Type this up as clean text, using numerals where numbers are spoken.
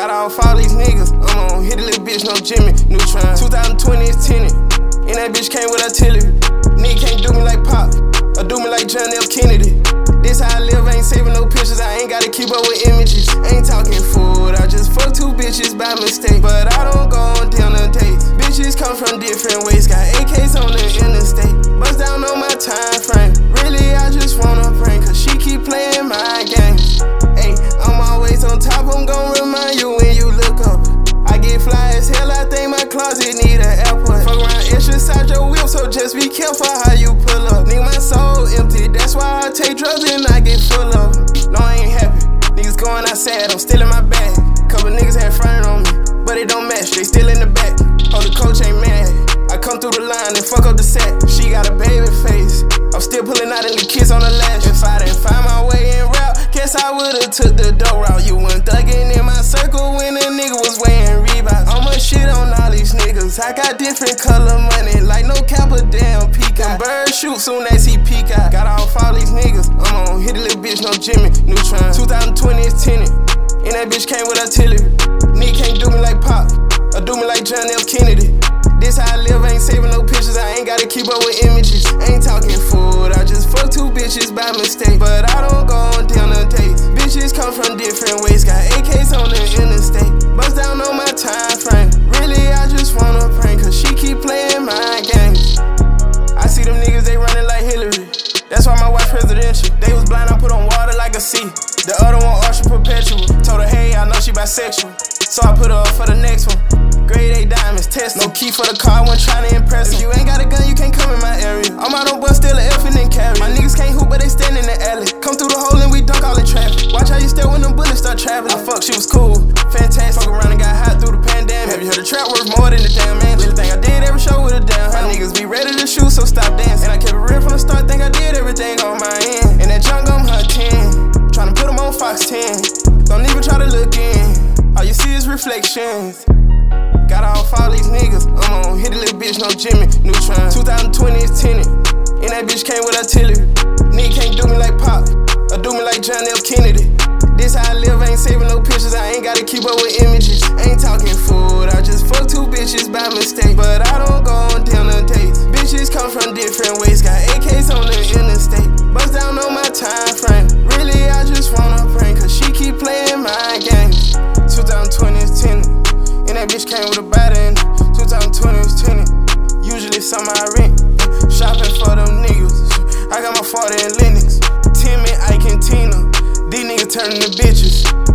Got off all these niggas, I'm on hit a little bitch, no Jimmy Neutron. 2020 is tinted, and that bitch came with artillery. Nigga can't do me like Pop, or do me like John F. Kennedy. This how I live, ain't saving no pictures, I ain't gotta keep up with images. Ain't talking food, I just fuck 2 bitches by mistake. But I don't go on dinner dates. Bitches come from different ways, got AKs on the interstate. Bust down on my time frame, really I just wanna prank, cause she keep playing my games. Ayy, I'm always on top, I'm gon' remind you when you look up. I get fly as hell, I think my closet need an airport. Fuck around extra inside your whip, so just be careful how you pull up. Nigga, my soul empty, that's why I take drugs and I get full of them. No, I ain't happy, niggas going outside, I'm still in my bag. Couple niggas had fronted on me, but it don't match, they still in the back. Oh, the coach ain't mad, I come through the line and fuck up the set. She got a baby face, I'm still pulling out and the kiss on the lash. If I didn't find my way in rap, guess I would've took the dope route. You weren't thugging in my circle when a nigga was wearing Reeboks. I'ma shit on all these niggas, I got different color money, like no cap or damn peacock. Bird shoot soon as he peek out. Got off all these niggas, I'm on hit a little bitch, no Jimmy Neutron. 2020 is tinted, and that bitch came with artillery. Nigga can't do me like Pop, or do me like John F. Kennedy. This how I live, ain't saving no pictures, I ain't gotta keep up with images. Ain't talking food, I just fuck 2 bitches by mistake. But I don't go on dinner dates. Bitches come from different ways, got AKs on the interstate. Bust down on my time frame, really I just wanna prank, cause she keep playing my games. I see them niggas, they running like Hillary, that's why my wife presidential. They was blind, I put on water like a sea. The other one, Usher Perpetual. Told her, hey, I know she bisexual, so I put her up for the next one. Grade A diamonds, test. No key for the car, I wasn't trying to impress him. If you ain't got a gun, you can't come in my area. I'm out on bus, still an F and then carry. My niggas can't hoop, but they stand in the alley. Come through the hole and we dunk all in traffic. Watch how you stare when them bullets start traveling. I fuck, she was cool, fantastic. Fuck around and got hot through the pandemic. Have you heard a trap worth more than the damn man? Little thing I did every show with a damn. My niggas be ready to shoot, so stop dancing. And I kept it real from the start, think I did everything on my end. And that junk I'm hunting, tryna put them on Fox 10. Don't even try to look in, all you see is reflections. Got off all these niggas, I'm on hit a little bitch, no Jimmy Neutron. 2020 is tinted, and that bitch came with artillery. Nigga can't do me like Pop, or do me like John F. Kennedy. This how I live, ain't saving no pictures, I ain't gotta keep up with images. Ain't talking food, I just fuck 2 bitches by mistake. But I don't go on dinner dates. Bitches come from different ways, got AKs on the interstate. Bust down on my time frame, really I just wanna prank, cause she keep playing my games. 2020 is tinted, and that bitch came with a body in it. 2020 is tinted, usually something I rent. Shopping for them niggas, I got my 40 in Linux. Timmy, Ike, and Tina, these niggas turning to bitches.